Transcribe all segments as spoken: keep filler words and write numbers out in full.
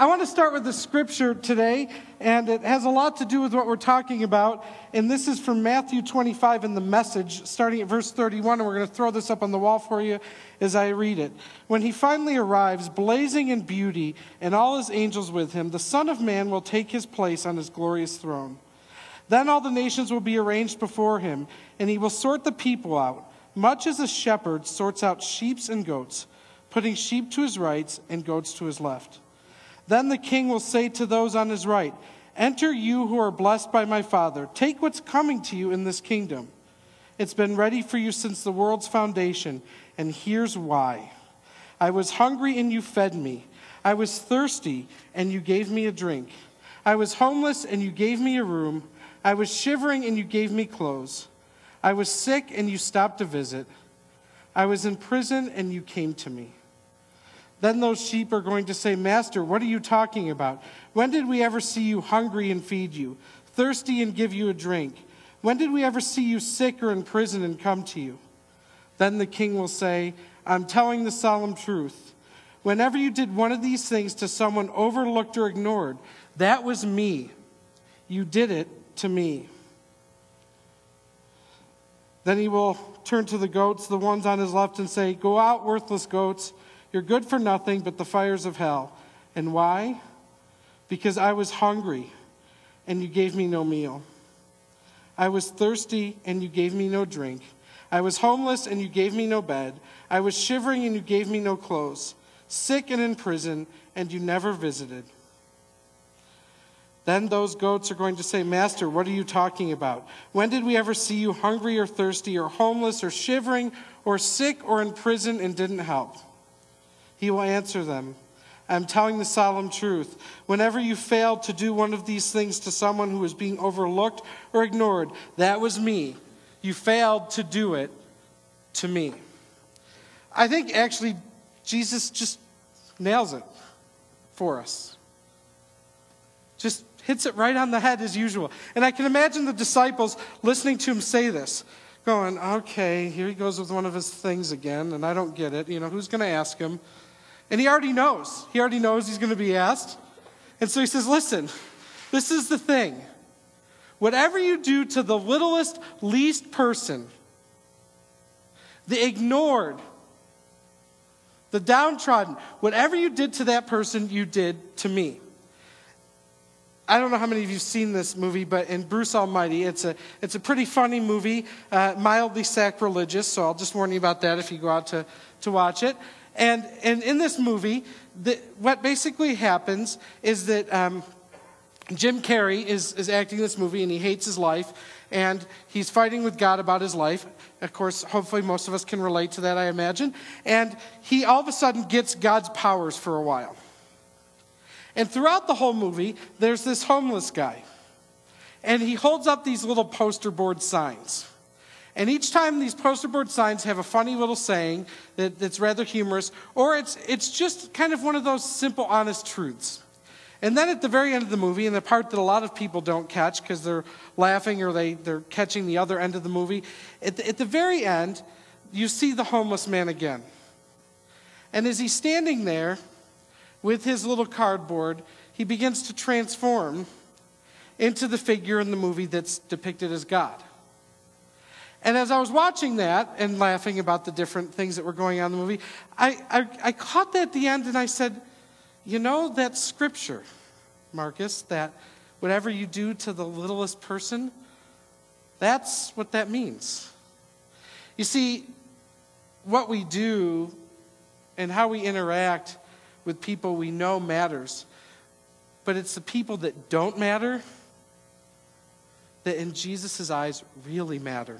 I want to start with the scripture today, and it has a lot to do with what we're talking about. And this is from Matthew twenty-five in the Message, starting at verse thirty-one, and we're going to throw this up on the wall for you as I read it. When he finally arrives, blazing in beauty, and all his angels with him, the Son of Man will take his place on his glorious throne. Then all the nations will be arranged before him, and he will sort the people out, much as a shepherd sorts out sheep and goats, putting sheep to his right and goats to his left. Then the king will say to those on his right, "Enter you who are blessed by my Father. Take what's coming to you in this kingdom. It's been ready for you since the world's foundation, and here's why. I was hungry and you fed me. I was thirsty and you gave me a drink. I was homeless and you gave me a room. I was shivering and you gave me clothes. I was sick and you stopped to visit. I was in prison and you came to me." Then those sheep are going to say, "Master, what are you talking about? When did we ever see you hungry and feed you, thirsty and give you a drink? When did we ever see you sick or in prison and come to you?" Then the king will say, "I'm telling the solemn truth. Whenever you did one of these things to someone overlooked or ignored, that was me. You did it to me." Then he will turn to the goats, the ones on his left, and say, "Go out, worthless goats. You're good for nothing but the fires of hell." And why? Because I was hungry, and you gave me no meal. I was thirsty, and you gave me no drink. I was homeless, and you gave me no bed. I was shivering, and you gave me no clothes. Sick and in prison, and you never visited. Then those goats are going to say, "Master, what are you talking about? When did we ever see you hungry or thirsty or homeless or shivering or sick or in prison and didn't help?" He will answer them, "I'm telling the solemn truth. Whenever you failed to do one of these things to someone who was being overlooked or ignored, that was me. You failed to do it to me." I think actually Jesus just nails it for us. Just hits it right on the head as usual. And I can imagine the disciples listening to him say this, going, "Okay, here he goes with one of his things again, and I don't get it. You know, who's going to ask him?" And he already knows. He already knows he's going to be asked. And so he says, "Listen, this is the thing. Whatever you do to the littlest, least person, the ignored, the downtrodden, whatever you did to that person, you did to me." I don't know how many of you have seen this movie, but in Bruce Almighty, it's a it's a pretty funny movie, uh, mildly sacrilegious, so I'll just warn you about that if you go out to, to watch it. And, and in this movie, the, what basically happens is that um, Jim Carrey is, is acting in this movie, and he hates his life, and he's fighting with God about his life. Of course, hopefully most of us can relate to that, I imagine. And he all of a sudden gets God's powers for a while. And throughout the whole movie, there's this homeless guy. And he holds up these little poster board signs. And each time these poster board signs have a funny little saying that, that's rather humorous, or it's it's just kind of one of those simple, honest truths. And then at the very end of the movie, and the part that a lot of people don't catch because they're laughing or they, they're catching the other end of the movie, at the, at the very end, you see the homeless man again. And as he's standing there with his little cardboard, he begins to transform into the figure in the movie that's depicted as God. And as I was watching that and laughing about the different things that were going on in the movie, I, I, I caught that at the end and I said, you know, that scripture, Marcus, that whatever you do to the littlest person, that's what that means. You see, what we do and how we interact with people we know matters, but it's the people that don't matter that in Jesus' eyes really matter.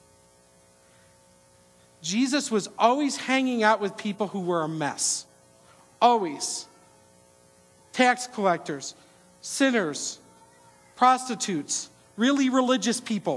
Jesus was always hanging out with people who were a mess. Always. Tax collectors, sinners, prostitutes, really religious people.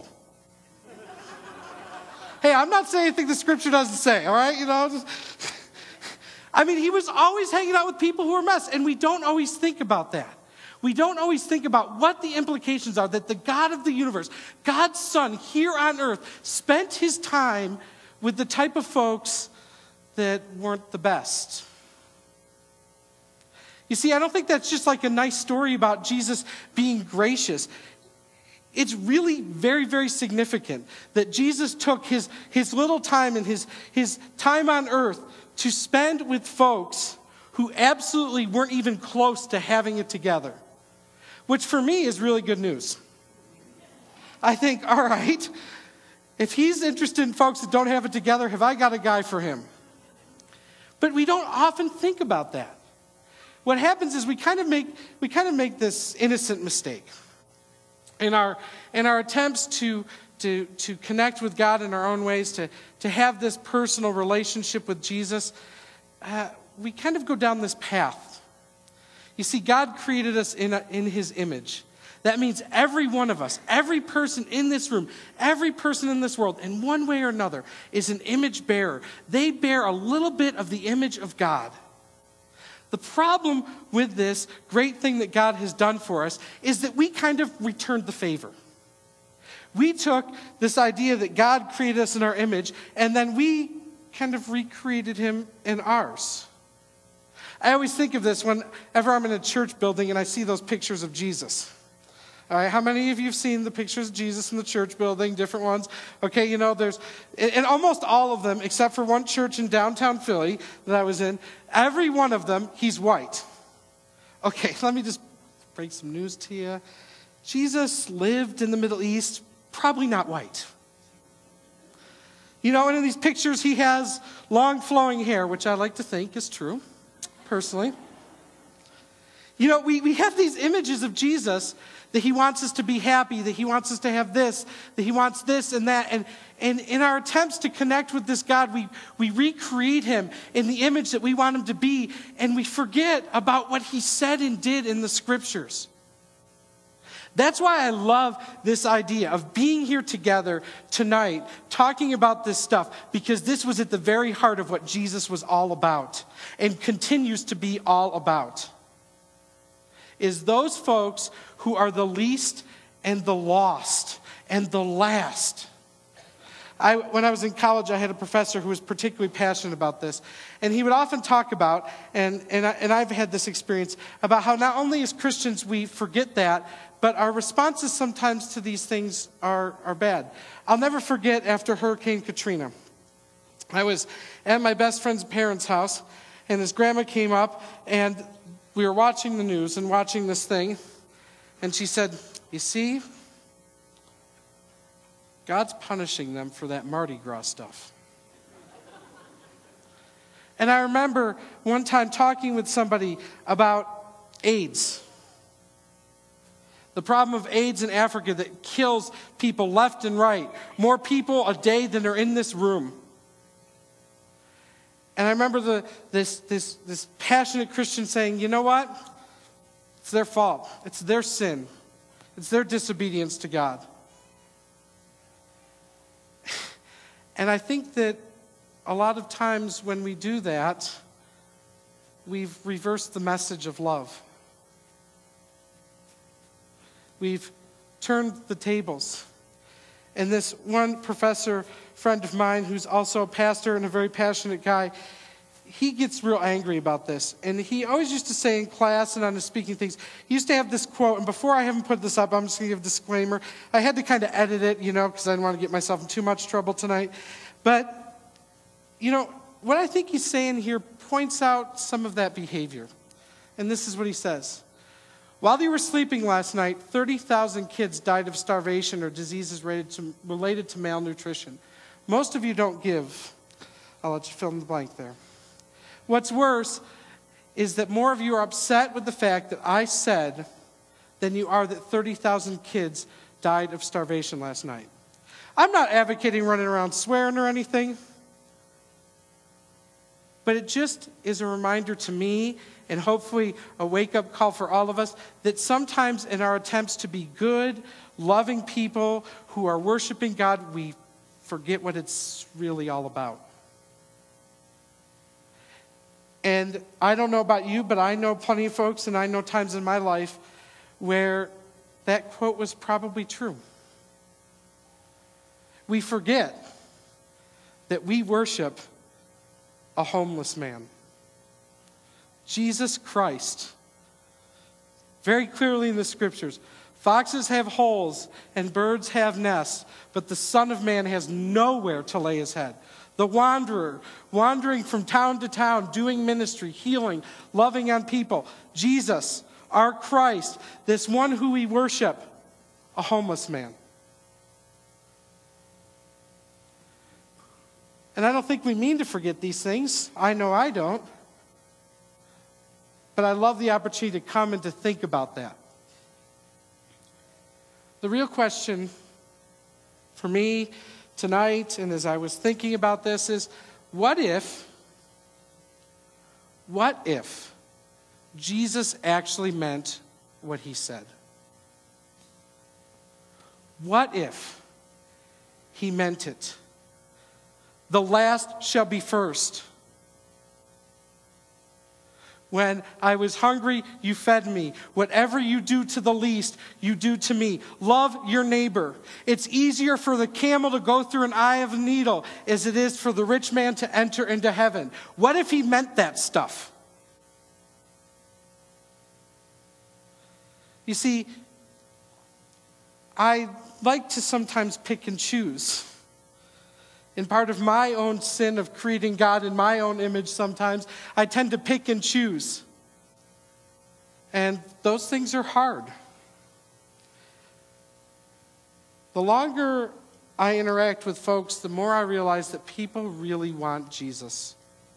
Hey, I'm not saying anything the scripture doesn't say, all right? You know, just, I mean, he was always hanging out with people who were a mess, and we don't always think about that. We don't always think about what the implications are that the God of the universe, God's Son here on earth, spent his time with the type of folks that weren't the best. You see, I don't think that's just like a nice story about Jesus being gracious. It's really very, very significant that Jesus took his, his little time and his, his time on earth to spend with folks who absolutely weren't even close to having it together, which for me is really good news. I think, all right, if he's interested in folks that don't have it together, have I got a guy for him? But we don't often think about that. What happens is we kind of make we kind of make this innocent mistake in our in our attempts to to to connect with God in our own ways, to to have this personal relationship with Jesus. Uh, we kind of go down this path. You see, God created us in a, in His image. That means every one of us, every person in this room, every person in this world, in one way or another, is an image bearer. They bear a little bit of the image of God. The problem with this great thing that God has done for us is that we kind of returned the favor. We took this idea that God created us in our image, and then we kind of recreated Him in ours. I always think of this whenever I'm in a church building and I see those pictures of Jesus. All right, how many of you have seen the pictures of Jesus in the church building, different ones? Okay, you know, there's, and almost all of them, except for one church in downtown Philly that I was in, every one of them, he's white. Okay, let me just break some news to you. Jesus lived in the Middle East, probably not white. You know, and in these pictures, he has long flowing hair, which I like to think is true, personally. You know, we, we have these images of Jesus that he wants us to be happy, that he wants us to have this, that he wants this and that. And, and in our attempts to connect with this God, we, we recreate him in the image that we want him to be, and we forget about what he said and did in the scriptures. That's why I love this idea of being here together tonight, talking about this stuff, because this was at the very heart of what Jesus was all about and continues to be all about. Is those folks who are the least and the lost and the last. I, when I was in college, I had a professor who was particularly passionate about this. And he would often talk about, and, and, I, and I've had this experience, about how not only as Christians we forget that, but our responses sometimes to these things are, are bad. I'll never forget after Hurricane Katrina. I was at my best friend's parents' house, and his grandma came up, and we were watching the news and watching this thing, and she said, "You see, God's punishing them for that Mardi Gras stuff." And I remember one time talking with somebody about AIDS. The problem of AIDS in Africa that kills people left and right. More people a day than are in this room. And I remember the, this, this, this passionate Christian saying, you know what? It's their fault. It's their sin. It's their disobedience to God. And I think that a lot of times when we do that, we've reversed the message of love. We've turned the tables. And this one professor friend of mine who's also a pastor and a very passionate guy, he gets real angry about this. And he always used to say in class and on his speaking things, he used to have this quote, and before I haven't put this up, I'm just going to give a disclaimer. I had to kind of edit it, you know, because I didn't want to get myself in too much trouble tonight. But, you know, what I think he's saying here points out some of that behavior. And this is what he says. While you were sleeping last night, thirty thousand kids died of starvation or diseases related to, related to malnutrition. Most of you don't give. I'll let you fill in the blank there. What's worse is that more of you are upset with the fact that I said than you are that thirty thousand kids died of starvation last night. I'm not advocating running around swearing or anything, but it just is a reminder to me, and hopefully a wake-up call for all of us, that sometimes in our attempts to be good, loving people who are worshiping God, we forget what it's really all about. And I don't know about you, but I know plenty of folks, and I know times in my life where that quote was probably true. We forget that we worship a homeless man. Jesus Christ very clearly in the scriptures. Foxes have holes and birds have nests, but the Son of Man has nowhere to lay his head. The wanderer, wandering from town to town, doing ministry, healing, loving on people. Jesus, our Christ, this one who we worship, a homeless man. And I don't think we mean to forget these things. I know I don't. But I love the opportunity to come and to think about that. The real question for me tonight, and as I was thinking about this, is what if, what if Jesus actually meant what he said? What if he meant it? The last shall be first. When I was hungry, you fed me. Whatever you do to the least, you do to me. Love your neighbor. It's easier for the camel to go through an eye of a needle as it is for the rich man to enter into heaven. What if he meant that stuff? You see, I like to sometimes pick and choose. In part of my own sin of creating God in my own image sometimes, I tend to pick and choose. And those things are hard. The longer I interact with folks, the more I realize that people really want Jesus.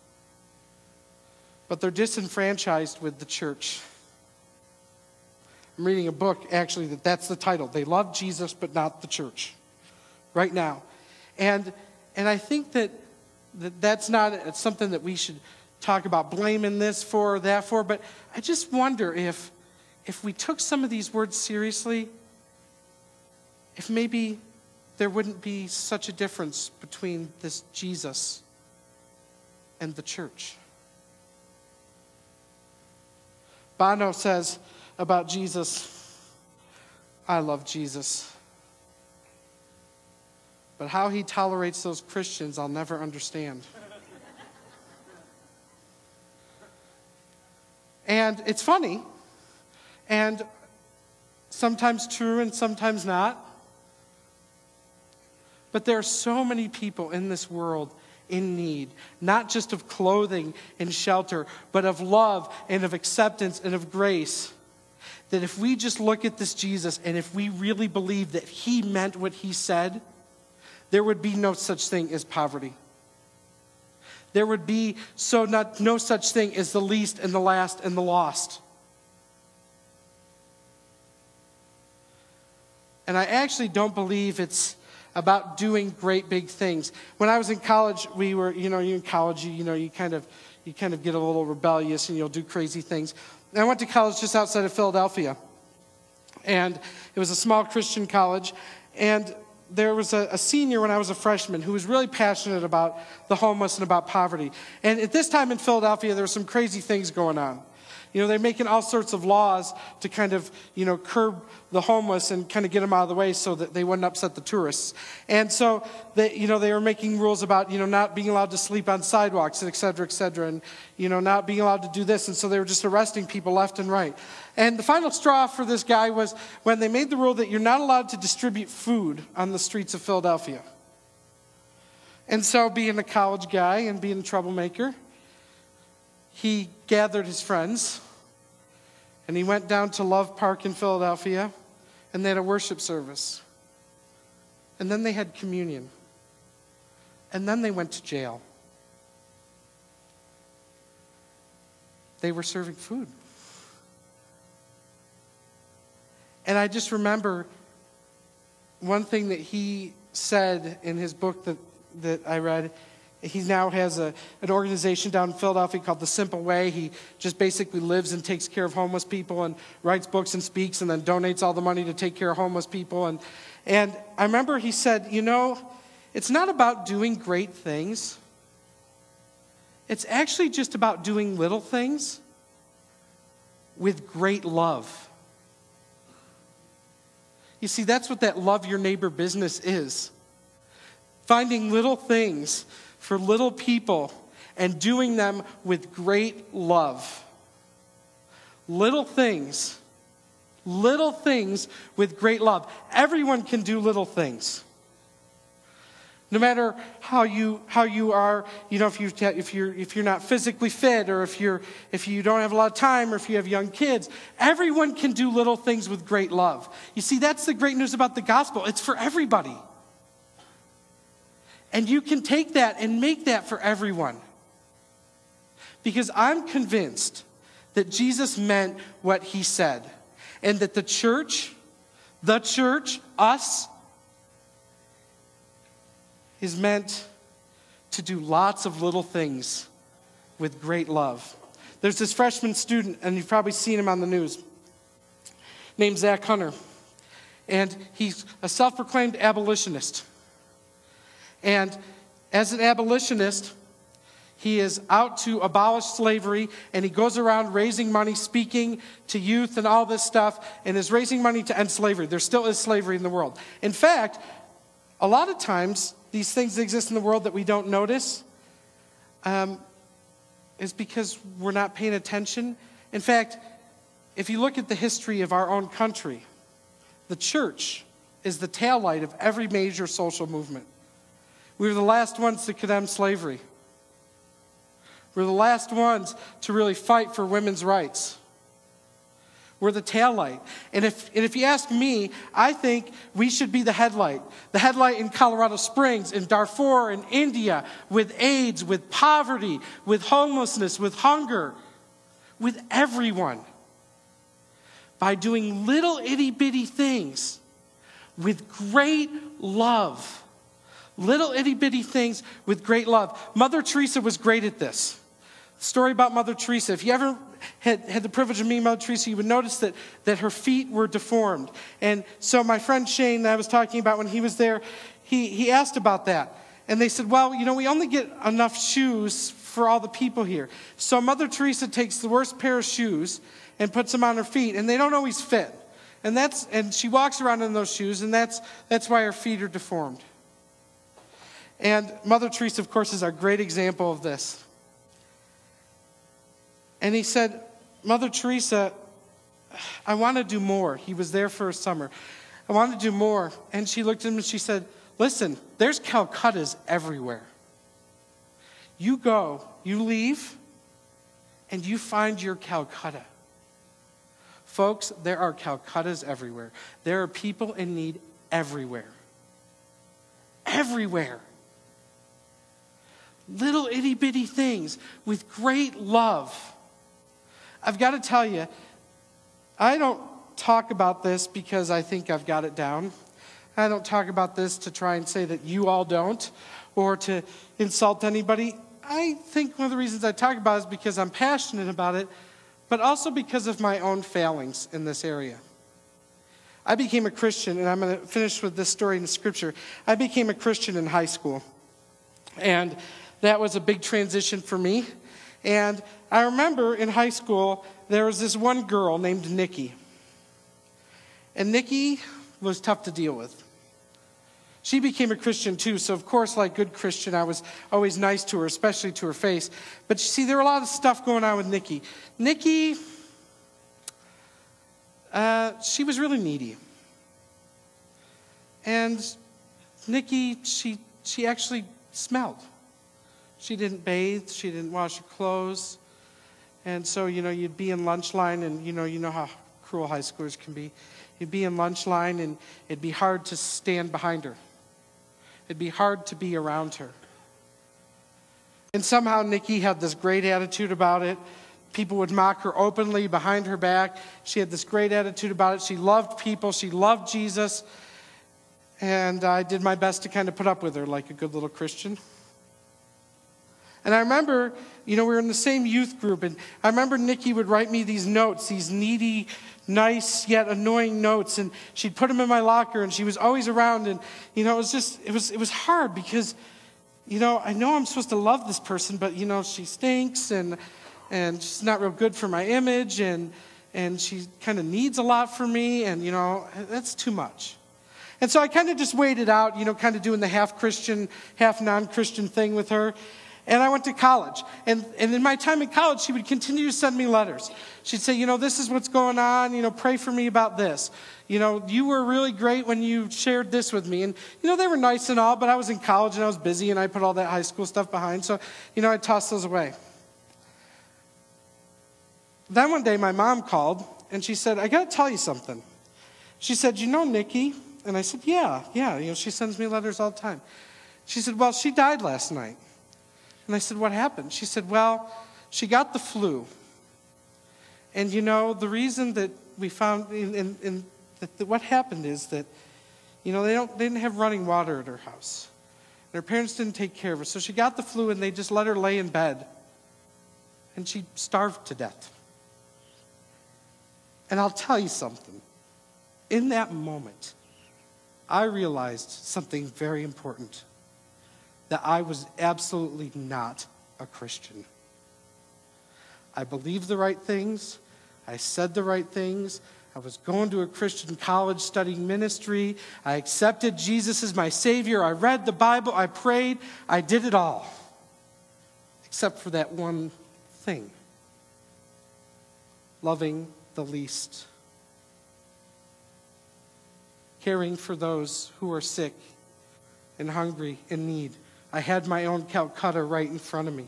But they're disenfranchised with the church. I'm reading a book, actually, that that's the title. They love Jesus, but not the church. Right now. And And I think that, that that's not something that we should talk about blaming this for or that for, but I just wonder if, if we took some of these words seriously, if maybe there wouldn't be such a difference between this Jesus and the church. Bono says about Jesus, I love Jesus. But how he tolerates those Christians, I'll never understand. And it's funny, and sometimes true and sometimes not. But there are so many people in this world in need, not just of clothing and shelter, but of love and of acceptance and of grace. That if we just look at this Jesus, and if we really believe that he meant what he said, there would be no such thing as poverty. There would be so not no such thing as the least and the last and the lost. And I actually don't believe it's about doing great big things. When I was in college, we were, you know, you in college, you, you know, you kind of you kind of get a little rebellious and you'll do crazy things. And I went to college just outside of Philadelphia. And it was a small Christian college. And there was a, a senior when I was a freshman who was really passionate about the homeless and about poverty. And at this time in Philadelphia, there were some crazy things going on. You know, they're making all sorts of laws to kind of, you know, curb the homeless and kind of get them out of the way so that they wouldn't upset the tourists. And so, they, you know, they were making rules about, you know, not being allowed to sleep on sidewalks, et cetera, et cetera, and, you know, not being allowed to do this. And so they were just arresting people left and right. And the final straw for this guy was when they made the rule that you're not allowed to distribute food on the streets of Philadelphia. And so, being a college guy and being a troublemaker, he gathered his friends, and he went down to Love Park in Philadelphia, and they had a worship service. And then they had communion. And then they went to jail. They were serving food. And I just remember one thing that he said in his book that, that I read. He now has a, an organization down in Philadelphia called The Simple Way. He just basically lives and takes care of homeless people and writes books and speaks and then donates all the money to take care of homeless people. And, and I remember he said, you know, it's not about doing great things. It's actually just about doing little things with great love. You see, that's what that love your neighbor business is. Finding little things for little people and doing them with great love. Little things Little things with great love. Everyone can do little things. No matter how you how you are, you know, if you if you're if you're not physically fit, or if you're if you don't have a lot of time, or if you have young kids, everyone can do little things with great love. You see, that's the great news about the gospel. It's for everybody. And you can take that and make that for everyone. Because I'm convinced that Jesus meant what he said. And that the church, the church, us, is meant to do lots of little things with great love. There's this freshman student, and you've probably seen him on the news, named Zach Hunter. And he's a self-proclaimed abolitionist. And as an abolitionist, he is out to abolish slavery, and he goes around raising money, speaking to youth and all this stuff, and is raising money to end slavery. There still is slavery in the world. In fact, a lot of times, these things that exist in the world that we don't notice um, is because we're not paying attention. In fact, if you look at the history of our own country, the church is the taillight of every major social movement. We were the last ones to condemn slavery. We're the last ones to really fight for women's rights. We're the taillight. And if, and if you ask me, I think we should be the headlight. The headlight in Colorado Springs, in Darfur, in India, with AIDS, with poverty, with homelessness, with hunger, with everyone. By doing little itty-bitty things with great love. Little itty-bitty things with great love. Mother Teresa was great at this. Story about Mother Teresa. If you ever had, had the privilege of meeting Mother Teresa, you would notice that, that her feet were deformed. And so my friend Shane that I was talking about when he was there, he, he asked about that. And they said, well, you know, we only get enough shoes for all the people here. So Mother Teresa takes the worst pair of shoes and puts them on her feet, and they don't always fit. And that's and she walks around in those shoes, and that's that's why her feet are deformed. And Mother Teresa, of course, is our great example of this. And he said, Mother Teresa, I want to do more. He was there for a summer. I want to do more. And she looked at him and she said, listen, there's Calcuttas everywhere. You go, you leave, and you find your Calcutta. Folks, there are Calcuttas everywhere. There are people in need everywhere. Everywhere. Little itty-bitty things with great love. I've got to tell you, I don't talk about this because I think I've got it down. I don't talk about this to try and say that you all don't, or to insult anybody. I think one of the reasons I talk about it is because I'm passionate about it, but also because of my own failings in this area. I became a Christian, and I'm going to finish with this story in the scripture. I became a Christian in high school, and that was a big transition for me. And I remember in high school, there was this one girl named Nikki. And Nikki was tough to deal with. She became a Christian too, so of course, like good Christian, I was always nice to her, especially to her face. But you see, there were a lot of stuff going on with Nikki. Nikki, uh, she was really needy. And Nikki, she she actually smelled. She didn't bathe. She didn't wash her clothes. And so, you know, you'd be in lunch line, and, you know, you know how cruel high schoolers can be. You'd be in lunch line, and it'd be hard to stand behind her. It'd be hard to be around her. And somehow Nikki had this great attitude about it. People would mock her openly behind her back. She had this great attitude about it. She loved people. She loved Jesus. And I did my best to kind of put up with her like a good little Christian. And I remember, you know, we were in the same youth group, and I remember Nikki would write me these notes, these needy, nice, yet annoying notes, and she'd put them in my locker, and she was always around, and, you know, it was just, it was, it was hard because, you know, I know I'm supposed to love this person, but, you know, she stinks, and, and she's not real good for my image, and, and she kind of needs a lot from me, and, you know, that's too much. And so I kind of just waited out, you know, kind of doing the half Christian, half non-Christian thing with her. And I went to college. And, and in my time in college, she would continue to send me letters. She'd say, you know, this is what's going on. You know, pray for me about this. You know, you were really great when you shared this with me. And, you know, they were nice and all, but I was in college and I was busy and I put all that high school stuff behind. So, you know, I tossed those away. Then one day my mom called and she said, I got to tell you something. She said, you know Nikki? And I said, yeah, yeah. You know, she sends me letters all the time. She said, well, she died last night. And I said, what happened? She said, well, she got the flu. And, you know, the reason that we found, in, in, in that, that what happened is that, you know, they, don't, they didn't have running water at her house. And her parents didn't take care of her. So she got the flu and they just let her lay in bed. And she starved to death. And I'll tell you something. In that moment, I realized something very important. That I was absolutely not a Christian. I believed the right things. I said the right things. I was going to a Christian college studying ministry. I accepted Jesus as my Savior. I read the Bible. I prayed. I did it all. Except for that one thing. Loving the least. Caring for those who are sick and hungry and need. I had my own Calcutta right in front of me.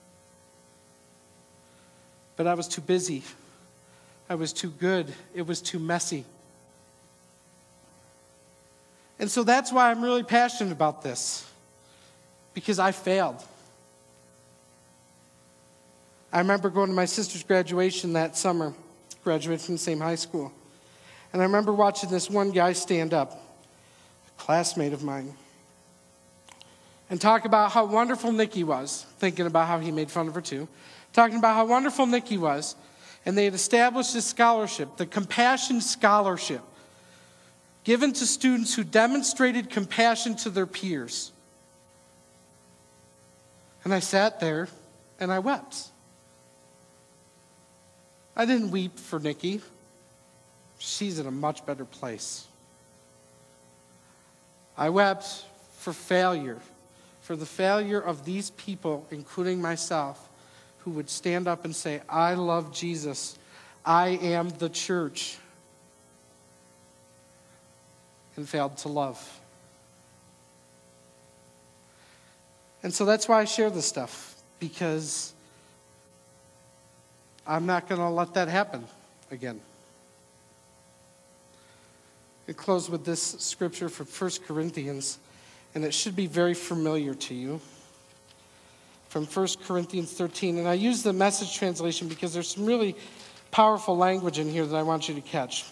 But I was too busy. I was too good. It was too messy. And so that's why I'm really passionate about this. Because I failed. I remember going to my sister's graduation that summer. Graduated from the same high school. And I remember watching this one guy stand up, a classmate of mine, and talk about how wonderful Nikki was, thinking about how he made fun of her too, talking about how wonderful Nikki was, and they had established this scholarship, the Compassion Scholarship, given to students who demonstrated compassion to their peers. And I sat there and I wept. I didn't weep for Nikki. She's in a much better place. I wept for failure, for the failure of these people, including myself, who would stand up and say, I love Jesus. I am the church. And failed to love. And so that's why I share this stuff, because I'm not going to let that happen again. I close with this scripture from First Corinthians, and it should be very familiar to you. From First Corinthians thirteen, and I use the Message translation because there's some really powerful language in here that I want you to catch.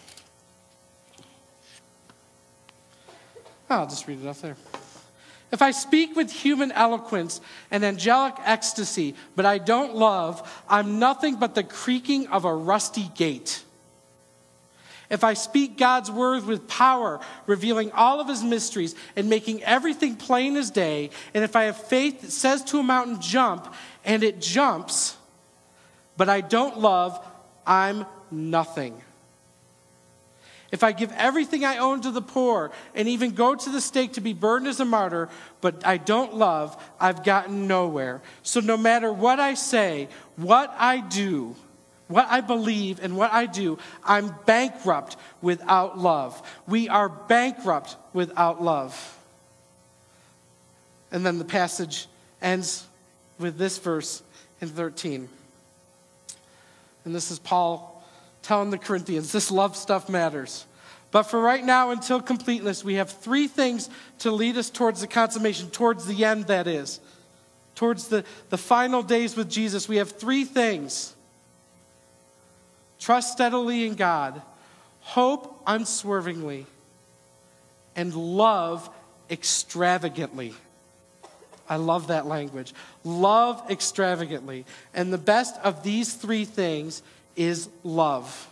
I'll just read it up there. If I speak with human eloquence and angelic ecstasy, but I don't love, I'm nothing but the creaking of a rusty gate. If I speak God's word with power, revealing all of his mysteries and making everything plain as day, and if I have faith that says to a mountain, jump, and it jumps, but I don't love, I'm nothing. If I give everything I own to the poor and even go to the stake to be burned as a martyr, but I don't love, I've gotten nowhere. So no matter what I say, what I do, what I believe and what I do, I'm bankrupt without love. We are bankrupt without love. And then the passage ends with this verse in thirteen. And this is Paul telling the Corinthians, this love stuff matters. But for right now, until completeness, we have three things to lead us towards the consummation, towards the end, that is. Towards the, the final days with Jesus, we have three things. Trust steadily in God, hope unswervingly, and love extravagantly. I love that language. Love extravagantly. And the best of these three things is love.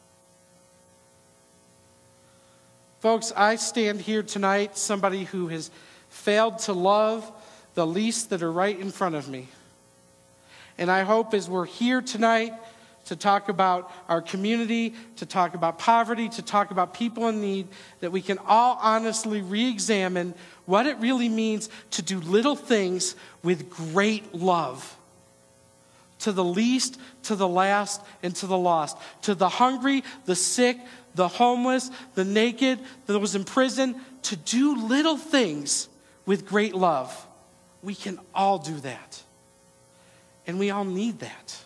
Folks, I stand here tonight, somebody who has failed to love the least that are right in front of me. And I hope as we're here tonight to talk about our community, to talk about poverty, to talk about people in need, that we can all honestly re-examine what it really means to do little things with great love. To the least, to the last, and to the lost. To the hungry, the sick, the homeless, the naked, those in prison. To do little things with great love. We can all do that. And we all need that.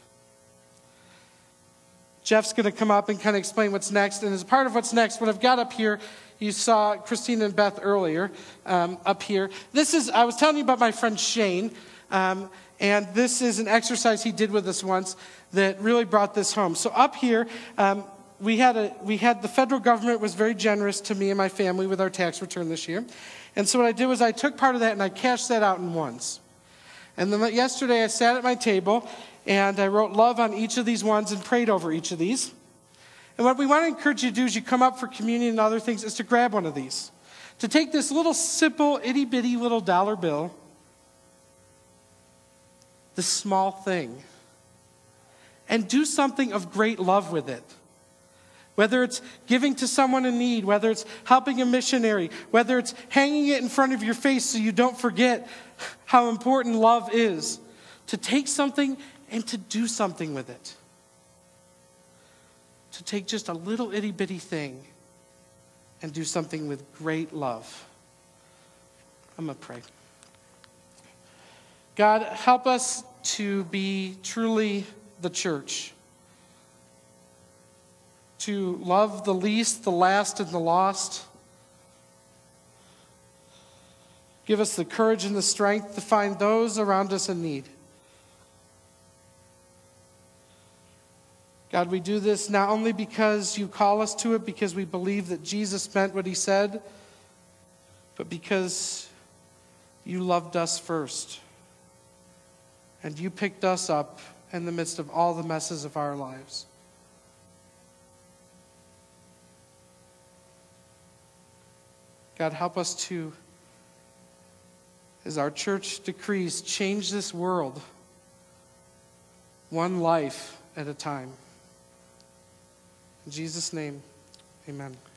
Jeff's going to come up and kind of explain what's next. And as part of what's next, what I've got up here, you saw Christine and Beth earlier um, up here. This is, I was telling you about my friend Shane. Um, and this is an exercise he did with us once that really brought this home. So up here, um, we had a we had the federal government was very generous to me and my family with our tax return this year. And so what I did was I took part of that and I cashed that out in ones. And then yesterday I sat at my table and I wrote love on each of these ones and prayed over each of these. And what we want to encourage you to do as you come up for communion and other things is to grab one of these. To take this little simple, itty-bitty little dollar bill, this small thing, and do something of great love with it. Whether it's giving to someone in need, whether it's helping a missionary, whether it's hanging it in front of your face so you don't forget how important love is. To take something and to do something with it. To take just a little itty-bitty thing and do something with great love. I'm going to pray. God, help us to be truly the church. To love the least, the last, and the lost. Give us the courage and the strength to find those around us in need. God, we do this not only because you call us to it, because we believe that Jesus meant what he said, but because you loved us first. And you picked us up in the midst of all the messes of our lives. God, help us to, as our church decrees, change this world one life at a time. In Jesus' name, amen.